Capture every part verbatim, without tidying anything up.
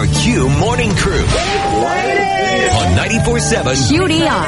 Your Q Morning Crew. On ninety-four point seven Q D R.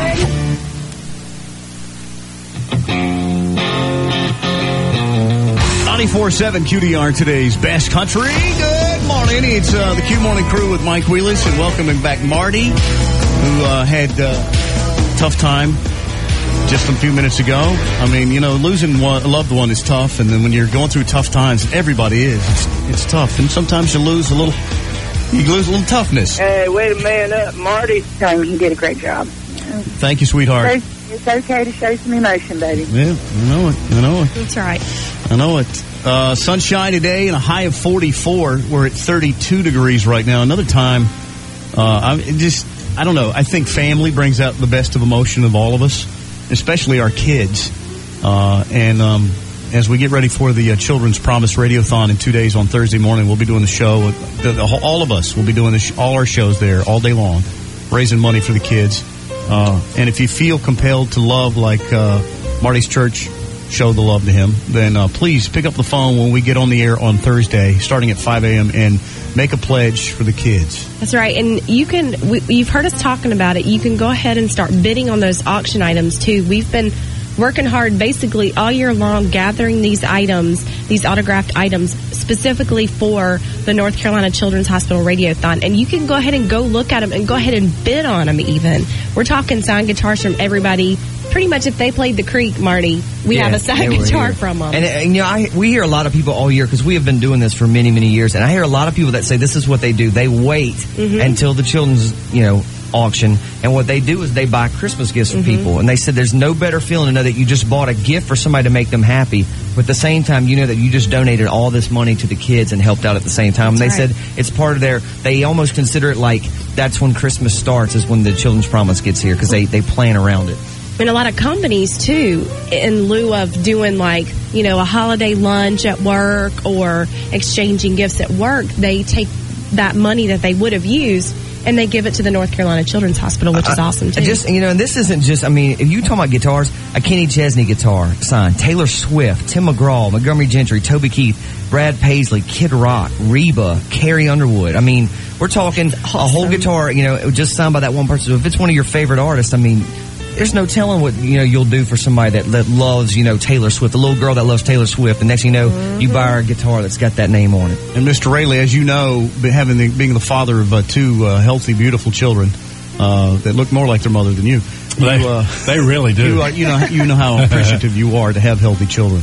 ninety-four point seven Q D R, today's best country. Good morning. It's uh, the Q Morning Crew with Mike Wheelis, and welcoming back Marty, who uh, had a uh, tough time just a few minutes ago. I mean, you know, losing one, a loved one is tough, and then when you're going through tough times, everybody is. It's, it's tough, and sometimes you lose a little. You lose a little toughness. Hey, wait a minute up, Marty. Tony, you did a great job. Thank you, sweetheart. It's okay to show some emotion, baby. Yeah, I know it. I know it. That's right. I know it. Uh, sunshine today and a high of forty-four. We're at thirty-two degrees right now. Another time, uh, I just, I don't know. I think family brings out the best of emotion of all of us, especially our kids. Uh, and um, as we get ready for the uh, Children's Promise Radiothon in two days on Thursday morning, we'll be doing the show. The, the, all of us will be doing the sh- all our shows there all day long, raising money for the kids. Uh, and if you feel compelled to love like uh, Marty's church, show the love to him, then uh, please pick up the phone when we get on the air on Thursday, starting at five a.m., and make a pledge for the kids. That's right. And you can, we, you've heard us talking about it. You can go ahead and start bidding on those auction items, too. We've been working hard basically all year long, gathering these items, these autographed items, specifically for the North Carolina Children's Hospital Radiothon. And you can go ahead and go look at them and go ahead and bid on them even. We're talking signed guitars from everybody. Pretty much if they played the Creek, Marty, we yeah, have a signed guitar here. from them. And, and you know, I, we hear a lot of people all year, because we have been doing this for many, many years, and I hear a lot of people that say this is what they do. They wait mm-hmm. until the children's, you know, auction, and what they do is they buy Christmas gifts for mm-hmm. people. And they said there's no better feeling to know that you just bought a gift for somebody to make them happy, but at the same time you know that you just donated all this money to the kids and helped out at the same time. That's and they right. said it's part of their, they almost consider it like that's when Christmas starts, is when the Children's Promise gets here, because they, they plan around it. And a lot of companies, too, in lieu of doing, like, you know, a holiday lunch at work or exchanging gifts at work, they take that money that they would have used and they give it to the North Carolina Children's Hospital, which is I, awesome, too. I just, you know, and this isn't just, I mean, if you talk about guitars, a Kenny Chesney guitar signed, Taylor Swift, Tim McGraw, Montgomery Gentry, Toby Keith, Brad Paisley, Kid Rock, Reba, Carrie Underwood. I mean, we're talking awesome. A whole guitar, you know, just signed by that one person. So if it's one of your favorite artists, I mean, there's no telling what, you know, you'll do for somebody that, that loves, you know, Taylor Swift, the little girl that loves Taylor Swift. And next thing you know, mm-hmm. you buy her a guitar that's got that name on it. And Mister Rayleigh, as you know, having the, being the father of uh, two uh, healthy, beautiful children uh, that look more like their mother than you, you they, uh, they really do. You, are, you know, you know how appreciative you are to have healthy children.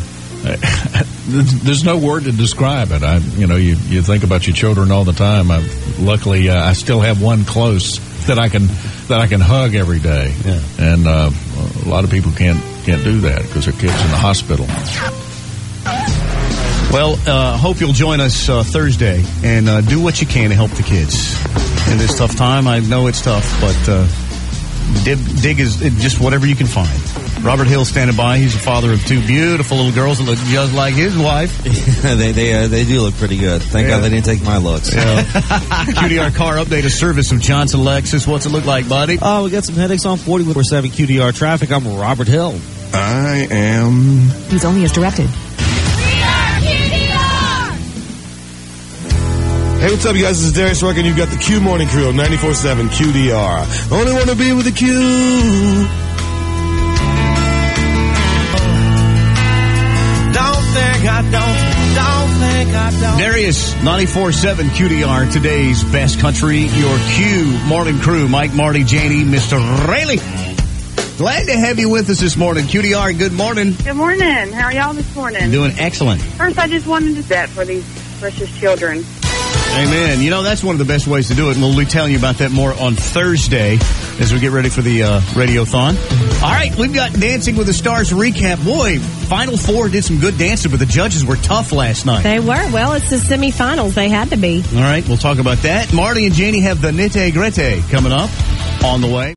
There's no word to describe it. I, you know, you, you think about your children all the time. I, luckily, uh, I still have one close that I can that I can hug every day, yeah. and uh, a lot of people can't can't do that because their kids in the hospital. Well, uh, hope you'll join us uh, Thursday and uh, do what you can to help the kids in this tough time. I know it's tough, but uh, dig, dig is just whatever you can find. Robert Hill standing by. He's the father of two beautiful little girls that look just like his wife. they they uh, they do look pretty good. Thank yeah. God they didn't take my looks. Yeah. Q D R car update, a service of Johnson Lexus. What's it look like, buddy? Oh, we got some headaches on forty-four seven Q D R traffic. I'm Robert Hill. I am... He's only as directed. Hey, what's up, you guys? This is Darius Rucker, and you've got the Q Morning Crew on ninety-four seven Q D R. Only want to be with the Q. I don't, don't think I don't. Darius, ninety-four seven Q D R, today's best country, your Q Morning Crew. Mike, Marty, Janie, Mister Rayleigh. Glad to have you with us this morning. Q D R, good morning. Good morning. How are y'all this morning? Doing excellent. First, I just wanted to bet for these precious children. Amen. You know, that's one of the best ways to do it, and we'll be telling you about that more on Thursday as we get ready for the uh, Radiothon. All right, we've got Dancing with the Stars recap. Boy, Final Four did some good dancing, but the judges were tough last night. They were. Well, it's the semifinals. They had to be. All right, we'll talk about that. Marty and Janie have the nitty-gritty coming up on the way.